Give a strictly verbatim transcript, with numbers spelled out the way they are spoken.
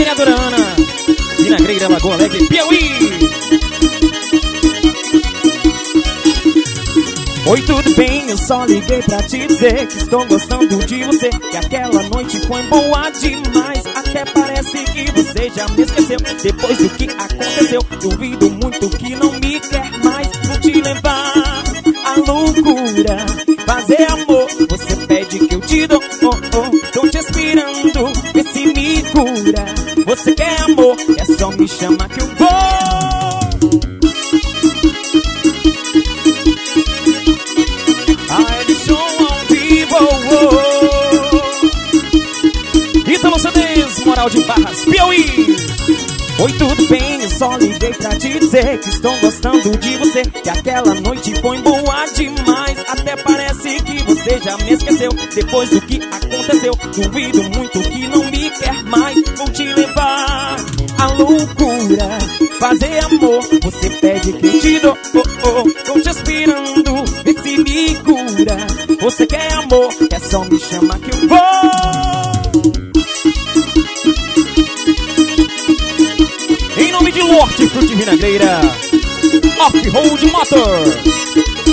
vereadora Ana, Vinagreira, Lagoa Alegre, Piauí. Oi, tudo bem? Eu só liguei pra te dizer que estou gostando de você, que aquela noite foi boa demais. Até parece que você já me esqueceu depois do que aconteceu. Duvido muito que não me quer mais. Vou te levar à loucura, fazer amor. Você pede que eu te dou, oh, oh. Tô te esperando, vê se me cura. Você quer amor, é só me chamar que eu vou. A edição ao vivo, oh. Ítalo C Ds, Moral de Barras, Piauí. Oi, tudo bem? Eu só liguei pra te dizer que estou gostando de você, que aquela noite foi boa demais. Até parece que você já me esqueceu depois do que aconteceu. Duvido muito que não me quer mais. Vou te levar à loucura, fazer amor. Você pede que eu te dou, oh, oh. Tô te esperando, vê se me cura. Você quer amor, é só me chamar que eu vou. Em nome de Hortifruti Vinagreira, Off-Road Motors.